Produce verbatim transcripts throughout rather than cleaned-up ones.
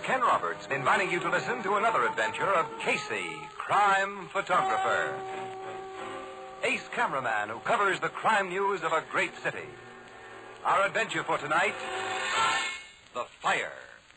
Ken Roberts, inviting you to listen to another adventure of Casey, crime photographer. Ace cameraman who covers the crime news of a great city. Our adventure for tonight, The Fire.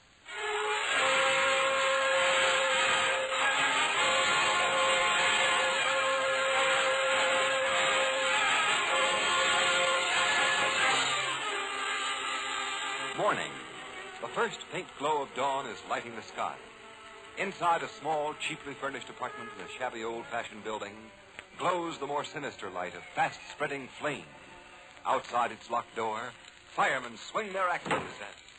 Morning. The first faint glow of dawn is lighting the sky. Inside a small, cheaply furnished apartment in a shabby old-fashioned building glows the more sinister light of fast-spreading flame. Outside its locked door, firemen swing their axes at it.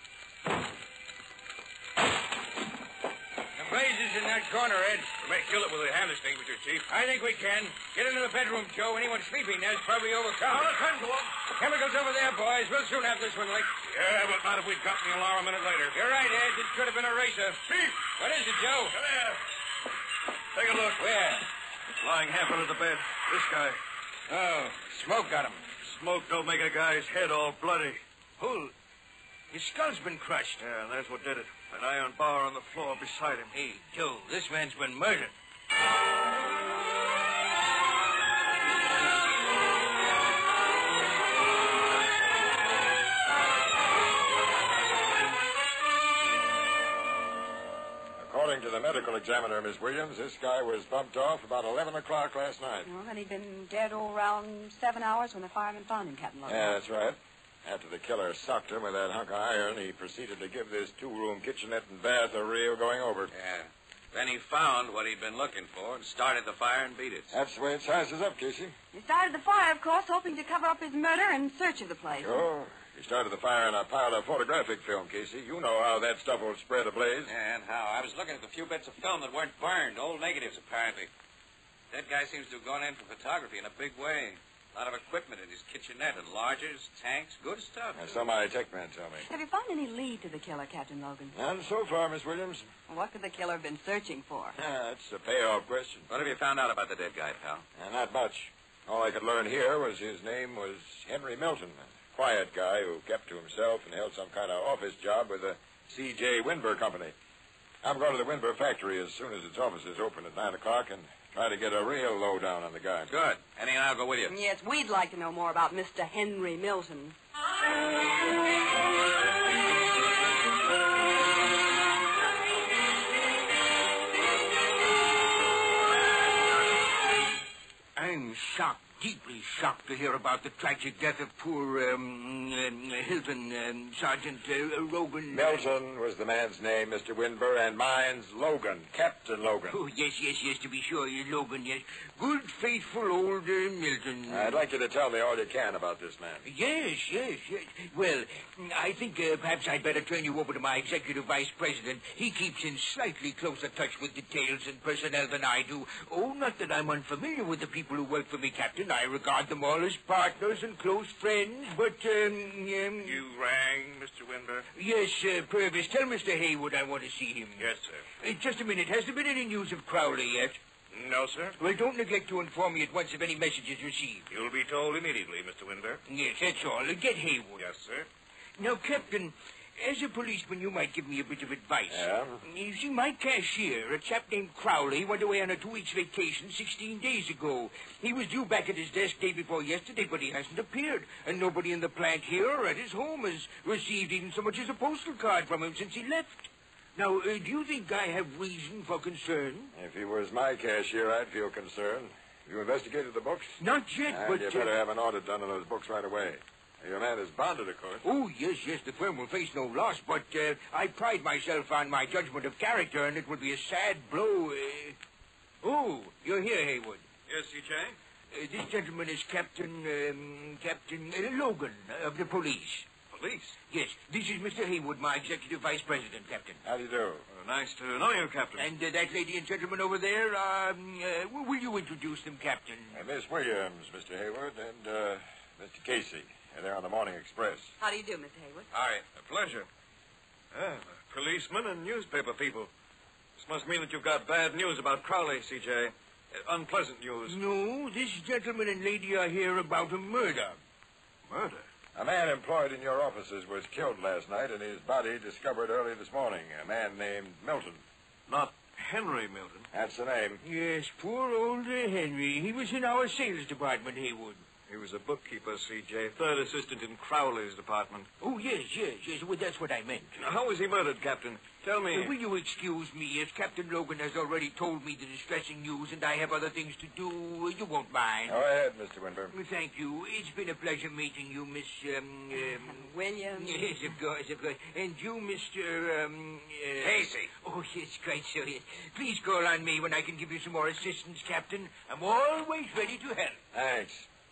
The blaze is in that corner, Ed. We may kill it with a hand extinguisher, Chief. I think we can. Get into the bedroom, Joe. Anyone sleeping there's probably overcome. Now, let's run to him. Chemicals over there, boys. We'll soon have this one licked. Yeah, but not if we'd gotten the alarm a minute later. You're right, Ed. It could have been a racer. Chief! What is it, Joe? Come here. Take a look. Where? Lying half under the bed. This guy. Oh, smoke got him. Smoke don't make a guy's head all bloody. Who? His skull's been crushed. Yeah, and that's what did it. An iron bar on the floor beside him. Hey, Joe, this man's been murdered. According to the medical examiner, Miss Williams, this guy was bumped off about eleven o'clock last night. Well, then he'd been dead all around seven hours when the firemen found him, Captain Logan. Yeah, that's right. After the killer socked him with that hunk of iron, he proceeded to give this two-room kitchenette and bath a real going over. Yeah. Then he found what he'd been looking for and started the fire and beat it. That's the way it sizes up, Casey. He started the fire, of course, hoping to cover up his murder in search of the place. Sure. He started the fire in a pile of photographic film, Casey. You know how that stuff will spread ablaze. Yeah, and how? I was looking at the few bits of film that weren't burned, old negatives, apparently. That guy seems to have gone in for photography in a big way. A lot of equipment in his kitchenette, enlargers, tanks, good stuff. That's so my tech man tell me. Have you found any lead to the killer, Captain Logan? None so far, Miss Williams. What could the killer have been searching for? Ah, that's a payoff question. What have you found out about the dead guy, pal? Uh, not much. All I could learn here was his name was Henry Milton, a quiet guy who kept to himself and held some kind of office job with the C J Winber Company. I'm going to the Winber factory as soon as its offices open at nine o'clock and try to get a real lowdown on the guy. Good. Eddie and I'll go with you. Yes, we'd like to know more about Mister Henry Milton. I'm shocked, deeply shocked to hear about the tragic death of poor, um, um Hilton, um, Sergeant uh, Logan. Milton was the man's name, Mister Winber, and mine's Logan, Captain Logan. Oh, yes, yes, yes, to be sure, Logan, yes. Good, faithful old uh, Milton. I'd like you to tell me all you can about this man. Yes, yes, yes. Well, I think uh, perhaps I'd better turn you over to my executive vice president. He keeps in slightly closer touch with details and personnel than I do. Oh, not that I'm unfamiliar with the people who work for me, Captain. I regard them all as partners and close friends, but, um... um You rang, Mister Winber? Yes, uh, Purvis. Tell Mister Haywood I want to see him. Yes, sir. Uh, just a minute. Has there been any news of Crowley yet? No, sir. Well, don't neglect to inform me at once if any messages received. You'll be told immediately, Mister Winber. Yes, that's all. Uh, get Haywood. Yes, sir. Now, Captain, as a policeman, you might give me a bit of advice. Yeah? You see, my cashier, a chap named Crowley, went away on a two-weeks vacation sixteen days ago. He was due back at his desk day before yesterday, but he hasn't appeared. And nobody in the plant here or at his home has received even so much as a postal card from him since he left. Now, uh, do you think I have reason for concern? If he was my cashier, I'd feel concerned. You investigated the books? Not yet, Ah, but... you uh, better have an audit done on those books right away. Your man is bonded, of course. Oh, yes, yes, the firm will face no loss, but uh, I pride myself on my judgment of character, and it would be a sad blow. Uh... Oh, you're here, Haywood. Yes, C J? Uh, this gentleman is Captain, um, Captain uh, Logan of the police. Police? Yes, this is Mister Haywood, my executive vice president, Captain. How do you do? Uh, nice to know you, Captain. And uh, that lady and gentleman over there, um, uh, will you introduce them, Captain? Uh, Miss Williams, Mister Hayward, and uh, Mister Casey. Uh, they're on the Morning Express. How do you do, Mister Haywood? All right. A pleasure. Ah, policemen and newspaper people. This must mean that you've got bad news about Crowley, C J. Uh, unpleasant news. No, this gentleman and lady are here about a murder. Murder? A man employed in your offices was killed last night and his body discovered early this morning. A man named Milton. Not Henry Milton. That's the name. Yes, poor old uh, Henry. He was in our sales department, Haywood. He was a bookkeeper, C J, third assistant in Crowley's department. Oh, yes, yes, yes. Well, that's what I meant. Now, how was he murdered, Captain? Tell me. Uh, will you excuse me, as Captain Logan has already told me the distressing news and I have other things to do, uh, you won't mind. Go ahead, Mister Winber. Well, thank you. It's been a pleasure meeting you, Miss, um... um William. Yes, of course, of course. And you, Mister, um... Uh, Casey. Oh, yes, quite so, yes. Please call on me when I can give you some more assistance, Captain. I'm always ready to help. Thanks.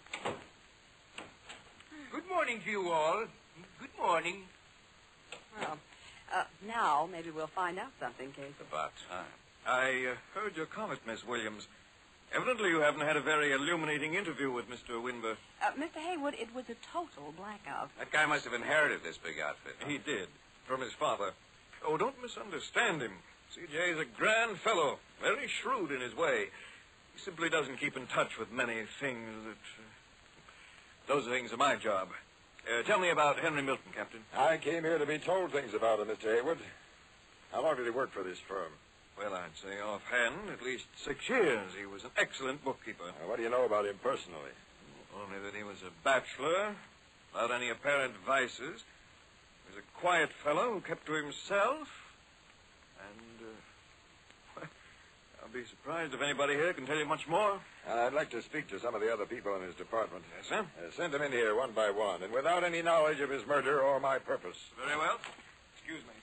Good morning to you all. Good morning. Well, uh, now maybe we'll find out something, Casey. About time. I uh, heard your comment, Miss Williams. Evidently you haven't had a very illuminating interview with Mister Winber. Uh, Mister Haywood, it was a total blackout. That guy must have inherited this big outfit. He did, from his father. Oh, don't misunderstand him. C J is a grand fellow, very shrewd in his way. He simply doesn't keep in touch with many things that... Uh, those things are my job. Uh, tell me about Henry Milton, Captain. I came here to be told things about him, Mister Haywood. How long did he work for this firm? Well, I'd say offhand, at least six years. He was an excellent bookkeeper. Now, what do you know about him personally? Only that he was a bachelor, without any apparent vices. He was a quiet fellow who kept to himself. And, uh, well, I'll be surprised if anybody here can tell you much more. I'd like to speak to some of the other people in his department. Yes, sir? Uh, send them in here one by one, and without any knowledge of his murder or my purpose. Very well. Excuse me.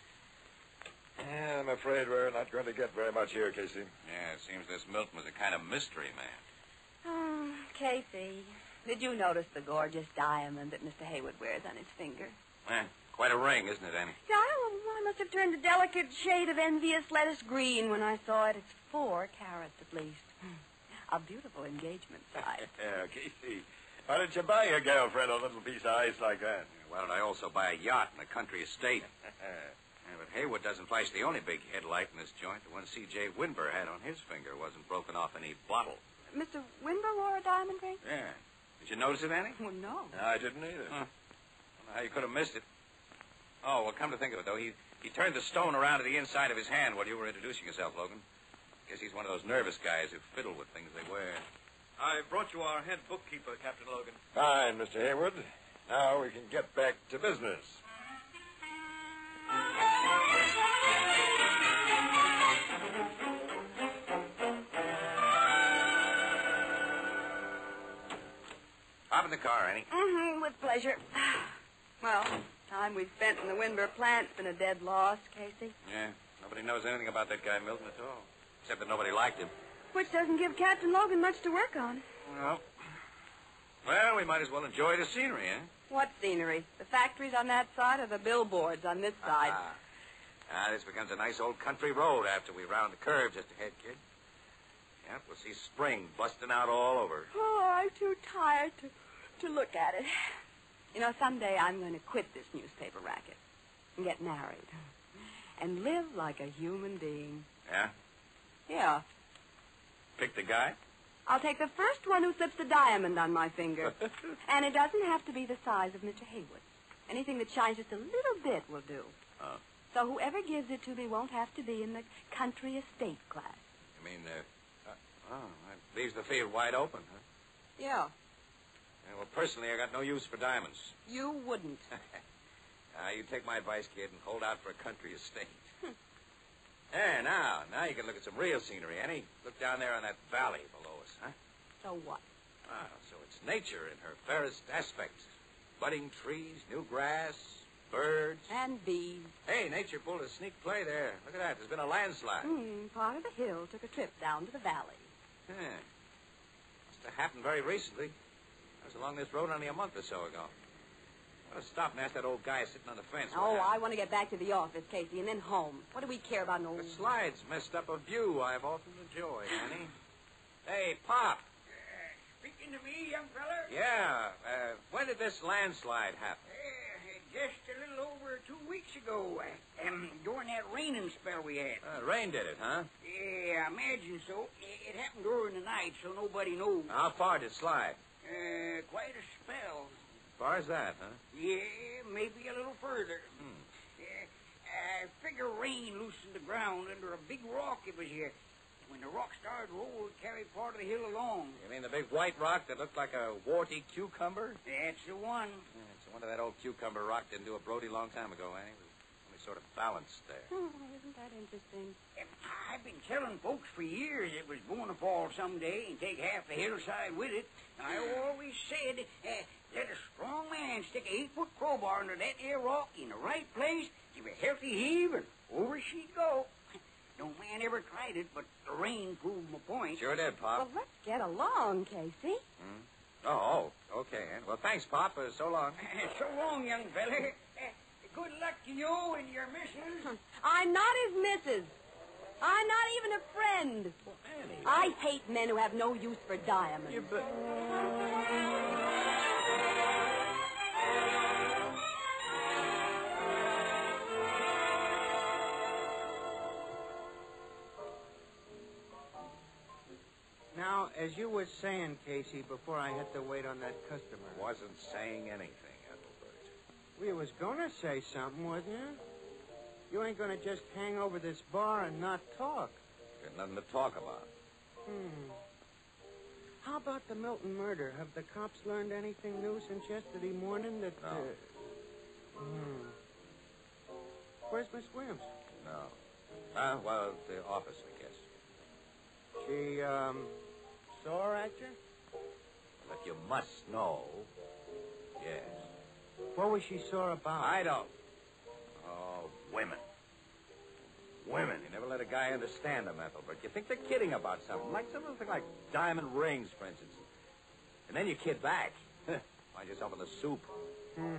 Yeah, I'm afraid we're not going to get very much here, Casey. Yeah, it seems this Milton was a kind of mystery man. Oh, Casey, did you notice the gorgeous diamond that Mister Haywood wears on his finger? Eh, quite a ring, isn't it, Annie? Yeah, I, I must have turned a delicate shade of envious lettuce green when I saw it. It's four carats at least. A beautiful engagement size. Yeah, Casey. Why don't you buy your girlfriend a little piece of ice like that? Why don't I also buy a yacht and a country estate? Yeah, but Haywood doesn't flash the only big headlight in this joint. The one C J Winber had on his finger wasn't broken off any bottle. Mister Winber wore a diamond ring? Yeah. Did you notice it, Annie? Well, no. No, I didn't either. Huh. I don't know how you could have missed it. Oh, well, come to think of it, though, he, he turned the stone around to the inside of his hand while you were introducing yourself, Logan. Guess he's one of those nervous guys who fiddle with things they wear. I brought you our head bookkeeper, Captain Logan. Fine, Mister Haywood. Now we can get back to business. Hop in the car, Annie. Mm-hmm, with pleasure. Well, time we've spent in the Winber plant's been a dead loss, Casey. Yeah, nobody knows anything about that guy Milton at all. Except that nobody liked him. Which doesn't give Captain Logan much to work on. Well, well, we might as well enjoy the scenery, eh? What scenery? The factories on that side or the billboards on this side? Ah, ah, this becomes a nice old country road after we round the curve just ahead, kid. Yep, we'll see spring busting out all over. Oh, I'm too tired to, to look at it. You know, someday I'm going to quit this newspaper racket and get married and live like a human being. Yeah? Yeah. Pick the guy? I'll take the first one who slips the diamond on my finger. And it doesn't have to be the size of Mister Haywood. Anything that shines just a little bit will do. Oh. So whoever gives it to me won't have to be in the country estate class. You mean, uh, uh, oh, that leaves the field wide open, huh? Yeah. Yeah, well, personally, I got no use for diamonds. You wouldn't. uh, you take my advice, kid, and hold out for a country estate. There, now, now you can look at some real scenery, Annie. Look down there on that valley below us, huh? So what? Ah, so it's nature in her fairest aspects. Budding trees, new grass, birds. And bees. Hey, nature pulled a sneak play there. Look at that. There's been a landslide. Hmm, part of the hill took a trip down to the valley. Yeah. Must have happened very recently. I was along this road only a month or so ago. I ought to stop and ask that old guy sitting on the fence. Oh, I want to get back to the office, Casey, and then home. What do we care about an old... The slides messed up a view I've often enjoyed, Annie. Hey, Pop. Uh, speaking to me, young feller? Yeah, uh, when did this landslide happen? Uh, just a little over two weeks ago, uh, um, during that raining spell we had. Uh, rain did it, huh? Yeah, I imagine so. It, it happened during the night, so nobody knows. How far did it slide? Uh, quite a spell. far as that, huh? Yeah, maybe a little further. Hmm. Yeah, I figure rain loosened the ground under a big rock it was here. When the rock started to roll, it carried part of the hill along. You mean the big white rock that looked like a warty cucumber? That's the one. Yeah, it's a wonder that old cucumber rock didn't do a Brody a long time ago, eh? It was only sort of balanced there. Oh, isn't that interesting? And I've been telling folks for years it was going to fall someday and take half the hillside with it. And I always said, uh, let a strong man stick an eight-foot crowbar under that there rock in the right place, give a healthy heave, and over she'd go. No man ever tried it, but the rain proved my point. Sure did, Pop. Well, let's get along, Casey. Hmm? Oh, oh, okay. Ann. Well, thanks, Pop. Uh, so long. So long, young fella. Uh, good luck to you and your missus. I'm not his missus. I'm not even a friend. Well, Annie. I hate men who have no use for diamonds. You bet. Now, as you were saying, Casey, before I had to wait on that customer. Wasn't saying anything, Ethelbert. We was going to say something, wasn't you? You ain't going to just hang over this bar and not talk. Got nothing to talk about. Hmm. How about the Milton murder? Have the cops learned anything new since yesterday morning that... No. Uh... Hmm. Where's Miss Williams? No. Uh, well, at the office, I guess. She, um, saw her at you? But you must know. Yes. What was she sore about? I don't. Oh, women. Women. You never let a guy understand them, Ethelbert. You think they're kidding about something. Like something like diamond rings, for instance. And then you kid back. Find yourself in the soup. Hmm.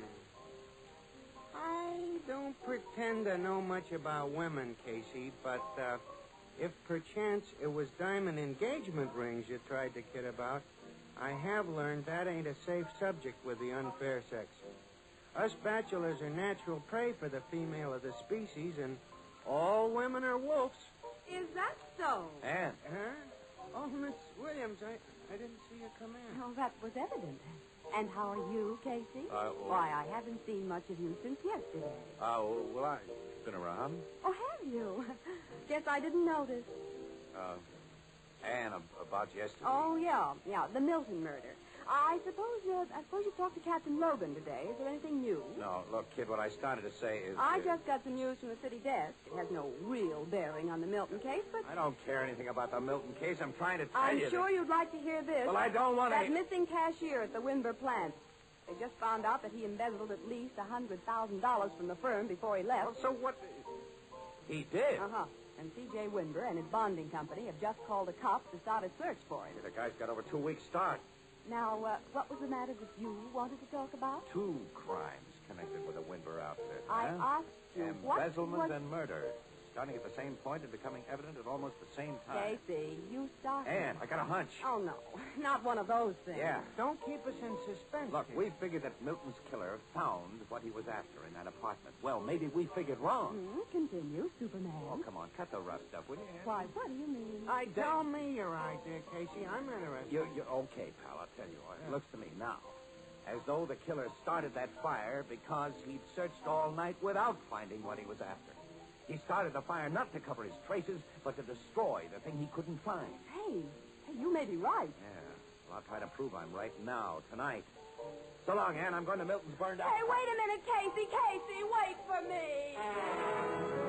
I don't pretend to know much about women, Casey, but uh, if perchance it was diamond engagement rings you tried to kid about, I have learned that ain't a safe subject with the unfair sex. Us bachelors are natural prey for the female of the species, and all women are wolves. Is that so? Ann. Huh? Oh, Miss Williams, I, I didn't see you come in. Oh, that was evident. And how are you, Casey? Uh, well- Why, I haven't seen much of you since yesterday. Oh, well, I've been around. Oh, have you? Guess I didn't notice. Uh, Ann, ab- about yesterday. Oh, yeah, yeah, the Milton murder. I suppose uh, I suppose you talked to Captain Logan today. Is there anything new? No, look, kid, what I started to say is... I uh, just got some news from the city desk. It has no real bearing on the Milton case, but I don't care anything about the Milton case. I'm trying to tell I'm you sure that... you'd like to hear this. Well, I don't want That to... missing cashier at the Winber plant. They just found out that he embezzled at least one hundred thousand dollars from the firm before he left. Well, so what... He did. Uh-huh. And C J Winber and his bonding company have just called the cops to start a search for him. The guy's got over two weeks' start. Now, uh, what was the matter that you wanted to talk about? Two crimes connected with the Winber outfit. I huh? asked you what Embezzlement was... and murder. Starting at the same point and becoming evident at almost the same time. Casey, you started. Ann, I got a hunch. Oh, no. Not one of those things. Yeah. Don't keep us in suspense. Look, Casey. we figured that Milton's killer found what he was after in that apartment. Well, maybe we figured wrong. Hmm, continue, Superman. Oh, come on. Cut the rough stuff, will you, Ann? Why, what do you mean? I tell me your idea, Casey. I'm interested. You, you, okay, pal, I'll tell you. It looks to me now as though the killer started that fire because he'd searched all night without finding what he was after. He started the fire not to cover his traces, but to destroy the thing he couldn't find. Hey, hey, you may be right. Yeah, well, I'll try to prove I'm right now, tonight. So long, Ann. I'm going to Milton's burned out. Hey, wait a minute, Casey. Casey, wait for me.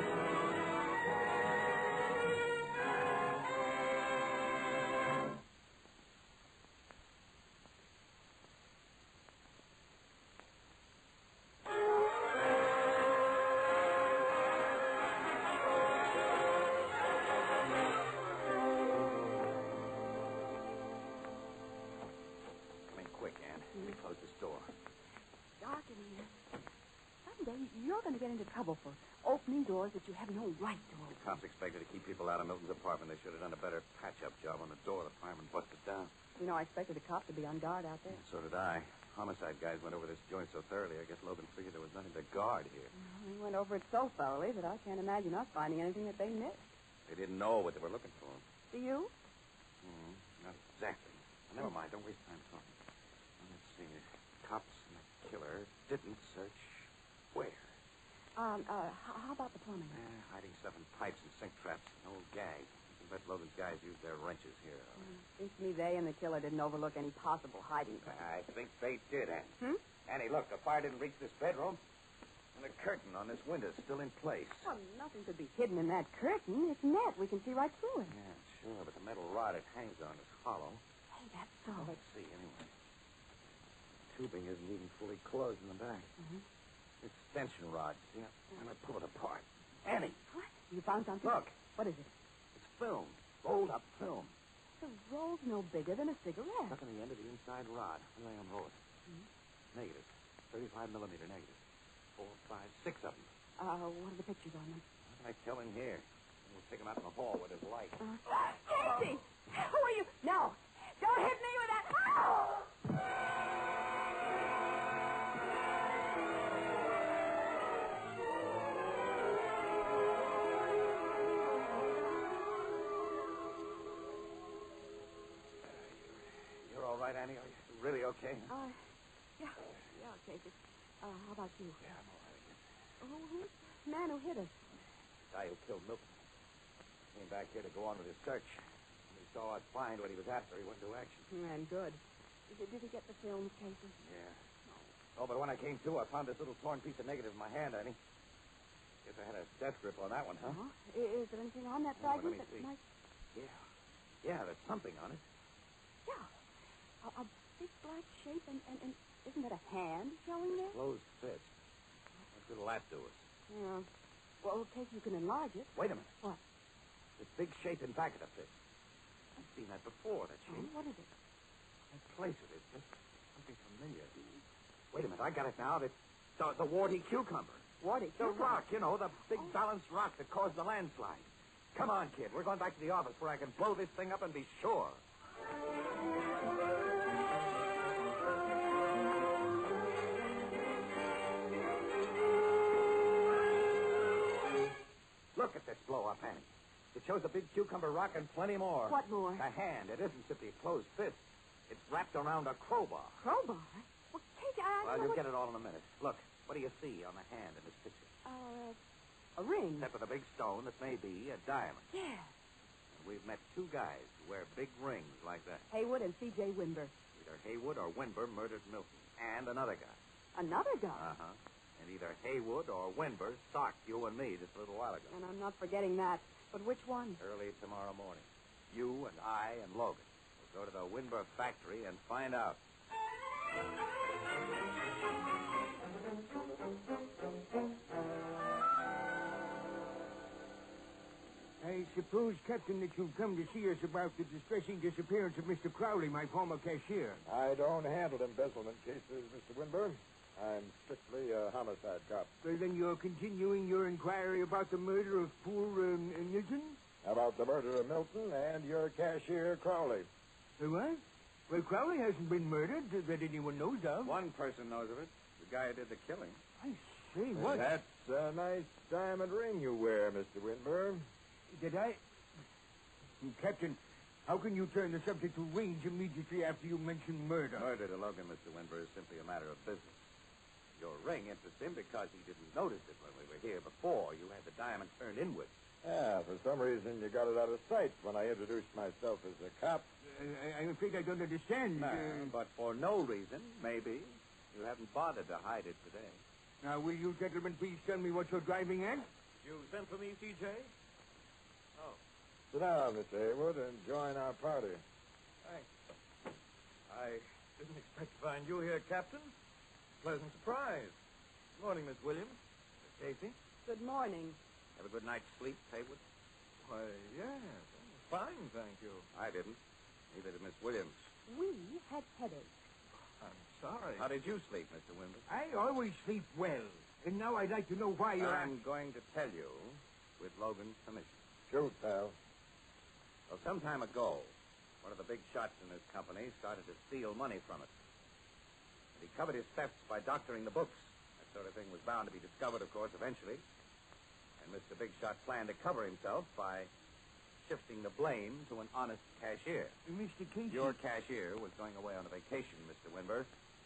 Come in quick, Ann. Let me close this door. Dark in here. Someday you're going to get into trouble for opening doors that you have no right to open. Cops expected to keep people out of Milton's apartment. They should have done a better patch-up job on the door. The fireman busted down. You know, I expected a cop to be on guard out there. So did I. Homicide guys went over this joint so thoroughly, I guess Logan figured there was nothing to guard here. We went over it so thoroughly that I can't imagine us finding anything that they missed. They didn't know what they were looking for. Do you? Hmm, not exactly. Well, never mind. Don't waste time talking. Well, let's see. killer didn't search where? Um, uh, h- how about the plumbing? Eh, hiding stuff in pipes and sink traps. An old gag. You can bet Logan's guys used their wrenches here. Mm, seems to me they and the killer didn't overlook any possible hiding place. I think they did, Annie. Hmm? Annie, look, the fire didn't reach this bedroom. And the curtain on this window's still in place. Well, nothing could be hidden in that curtain. It's net. We can see right through it. Yeah, sure, but the metal rod it hangs on is hollow. Hey, that's so. Well, let's see, anyway. Tubing isn't even fully closed in the back. Mhm. Extension rod. See, I'm going to pull it apart. Annie, What? You found something? look. What is it? It's film. Rolled up film. The roll's no bigger than a cigarette. Stuck on the end of the inside rod. How do I unroll it? Mhm. Negative. thirty-five millimeter negative. Four, five, six of them. Uh, what are the pictures on them? How can I tell in here? We'll take them out in the hall where there's light. Uh, Casey! Who are you? No! Don't hit me with that! Oh! You're all right, Annie? Are you really okay? Uh, yeah. Yeah, Casey. Uh, how about you? Yeah, I'm all right again. Who, who's the man who hit us? The guy who killed Milton. Came back here to go on with his search. When he saw us find what he was after, he went into action. And good. Did, did he get the films, Casey? Yeah. Oh, but when I came to, I found this little torn piece of negative in my hand, Annie. Guess I had a death grip on that one, huh? Uh-huh. Is, is there anything on that Oh, let fragment me that see. might... Yeah. Yeah, there's something on it. Yeah. A, a big black shape, and, and, and isn't that a hand showing there? Closed fist. What good'll that do us? Yeah. Well, Casey, you can enlarge it. Wait a minute. What? This big shape in back of the fist. I've seen that before, that Oh, shape. what is it? That place it is. Just something familiar. Wait a minute. I got it now. It's the, the warty cucumber. Warty The cucumber. rock, you know, the big Oh. balanced rock that caused the landslide. Come on, kid. We're going back to the office where I can blow this thing up and be sure. Look at this blow-up, Annie. It shows a big cucumber rock and plenty more. What more? A hand. It isn't simply a closed fist. It's wrapped around a crowbar. Crowbar? Well, Casey, I Well, don't know you'll what... get it all in a minute. Look, what do you see on the hand in this picture? Uh, a ring. Except for the big stone that may be a diamond. Yeah. And we've met two guys who wear big rings like that. Haywood and C J Winber. Either Haywood or Winber murdered Milton. And another guy. Another guy. Uh-huh. And either Haywood or Winber socked you and me just a little while ago. And I'm not forgetting that. But which one? Early tomorrow morning. You and I and Logan will go to the Winber factory and find out. I suppose, Captain, that you've come to see us about the distressing disappearance of Mister Crowley, my former cashier. I don't handle embezzlement cases, Mister Winburn. I'm strictly a homicide cop. Well, then you're continuing your inquiry about the murder of poor um, Newton? How about the murder of Milton and your cashier, Crowley? Uh, what? Well, Crowley hasn't been murdered uh, that anyone knows of. One person knows of it. The guy who did the killing. I say, what? That's a nice diamond ring you wear, Mister Winburn. Did I... Captain, how can you turn the subject to rings immediately after you mention murder? Murder to Logan, Mister Winber, is simply a matter of business. Your ring interests him because he didn't notice it when we were here before. You had the diamond turned inward. Yeah, for some reason you got it out of sight when I introduced myself as a cop. Uh, I, I'm afraid I don't understand. No, Uh, but for no reason, maybe, you haven't bothered to hide it today. now, will you gentlemen please tell me what you're driving at? You sent for me, C J? Oh, Sit down, Mister Haywood, and join our party. thanks. I didn't expect to find you here, Captain. Pleasant surprise. Good morning, Miss Williams. Miss Casey. Good morning. Have a good night's sleep, Haywood? Why, yes. Fine, thank you. I didn't. Neither did Miss Williams. We had headaches. I'm sorry. How did you sleep, Mister Winber? I always sleep well. And now I'd like to know why you're... I'm going to tell you with Logan's permission. Shoot, pal. Well, some time ago, one of the big shots in this company started to steal money from it. And he covered his thefts by doctoring the books. That sort of thing was bound to be discovered, of course, eventually. And Mister Big Shot planned to cover himself by shifting the blame to an honest cashier. Mister Casey... Your cashier was going away on a vacation, Mister Winber.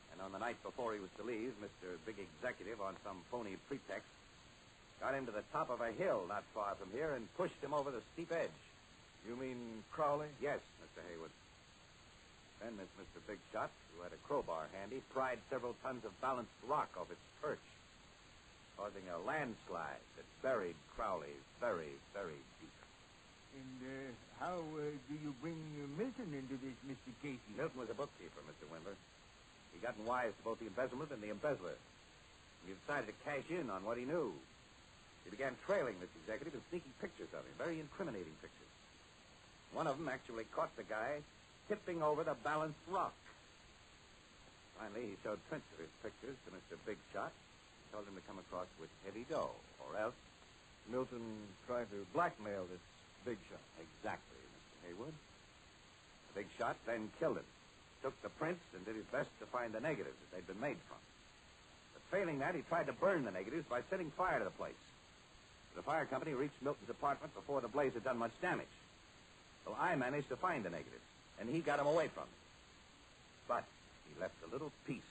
And on the night before he was to leave, Mister Big Executive, on some phony pretext, got him to the top of a hill not far from here and pushed him over the steep edge. You mean Crowley? Yes, Mister Haywood. Then this Mister Big Shot, who had a crowbar handy, pried several tons of balanced rock off its perch, causing a landslide that buried Crowley very, very deep. And uh, how uh, do you bring uh, Milton into this, Mister Casey? Milton was a bookkeeper, Mister Wimber. He'd gotten wise to both the embezzlement and the embezzler. He decided to cash in on what he knew. He began trailing this executive and sneaking pictures of him, very incriminating pictures. One of them actually caught the guy tipping over the balanced rock. Finally, he showed prints of his pictures to Mister Big Shot and told him to come across with heavy dough, or else... Milton tried to blackmail this Big Shot. Exactly, Mister Haywood. The Big Shot then killed him, took the prints, and did his best to find the negatives that they'd been made from. But failing that, he tried to burn the negatives by setting fire to the place. The fire company reached Milton's apartment before the blaze had done much damage. So I managed to find the negatives, and he got them away from me. But he left a little piece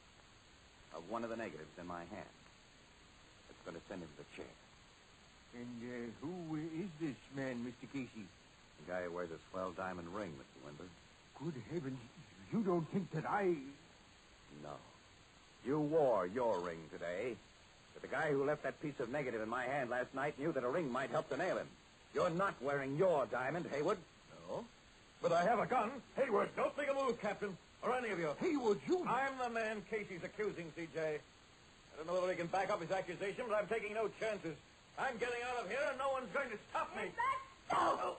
of one of the negatives in my hand. It's going to send him to the chair. And uh, who uh, is this man, Mister Casey? The guy who wears a swell diamond ring, Mister Wimber. Good heavens, you don't think that I... No. You wore your ring today. But the guy who left that piece of negative in my hand last night knew that a ring might help to nail him. You're not wearing your diamond, Haywood. No. But I have a gun. Haywood, don't make a move, Captain. Or any of you. Haywood, you... I'm the man Casey's accusing, C J. I don't know whether he can back up his accusation, but I'm taking no chances. I'm getting out of here, and no one's going to stop me. Oh.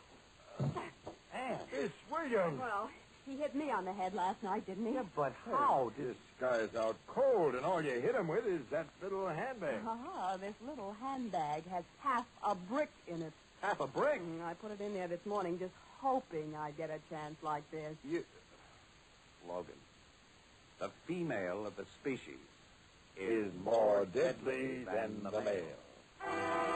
Anne. Miss Williams. Well, he hit me on the head last night, didn't he? Yeah, but how did... This guy's out cold, and all you hit him with is that little handbag. Ah, this little handbag has half a brick in it. Half a brick? Mm, I put it in there this morning just hoping I'd get a chance like this. You... Logan, the female of the species Is more deadly than the male.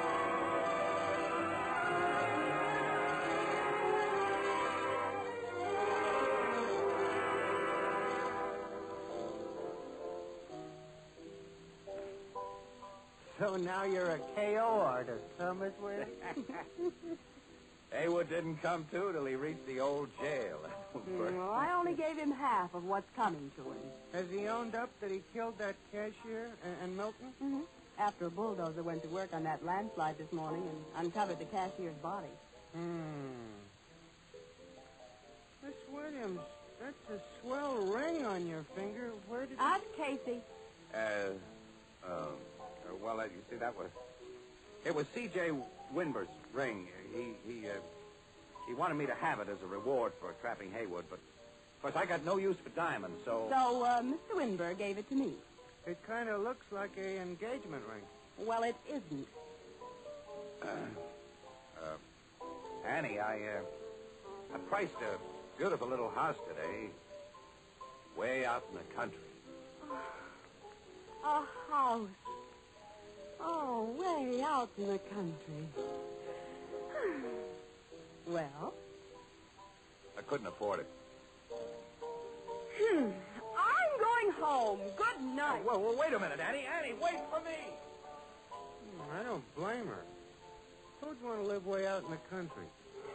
So now you're a K O artist, huh, Miss Williams? Haywood didn't come to till he reached the old jail. Mm, well, I only gave him half of what's coming to him. Has he owned up that he killed that cashier and, and Milton? Mm-hmm. After a bulldozer went to work on that landslide this morning and uncovered the cashier's body. Hmm. Miss Williams, that's a swell ring on your finger. Where did... Ask Casey. Uh, um, uh, well, uh, you see, that was... It was C J Winber's ring. He, he, uh, he wanted me to have it as a reward for trapping Haywood, but, of course, I got no use for diamonds, so... So, uh, Mister Winber gave it to me. It kind of looks like a engagement ring. Well, it isn't. Uh, uh, Annie, I, uh, I priced a beautiful little house today, way out in the country. A house. Oh, way out in the country. Well? I couldn't afford it. Hmm. I'm going home. Good night. Well, well, wait a minute, Annie. Annie, wait for me. Hmm, I don't blame her. Who'd want to live way out in the country?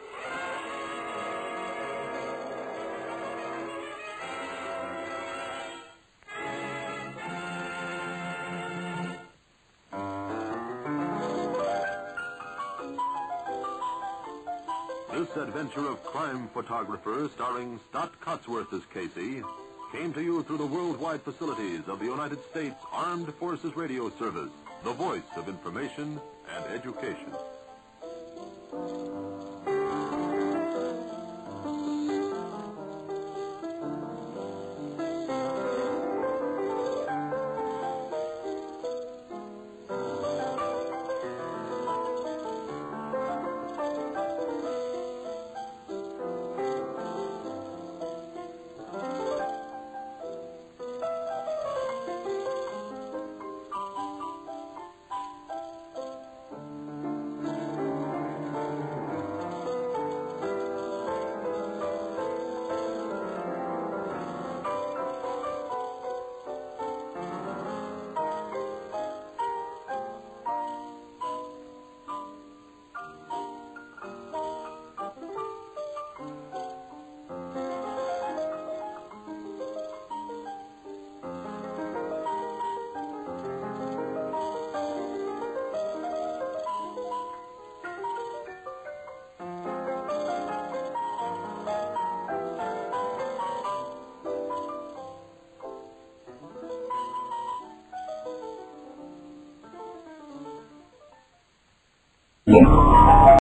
This adventure of crime photographer starring Stott Cotsworth as Casey came to you through the worldwide facilities of the United States Armed Forces Radio Service, the voice of information and education. Yeah.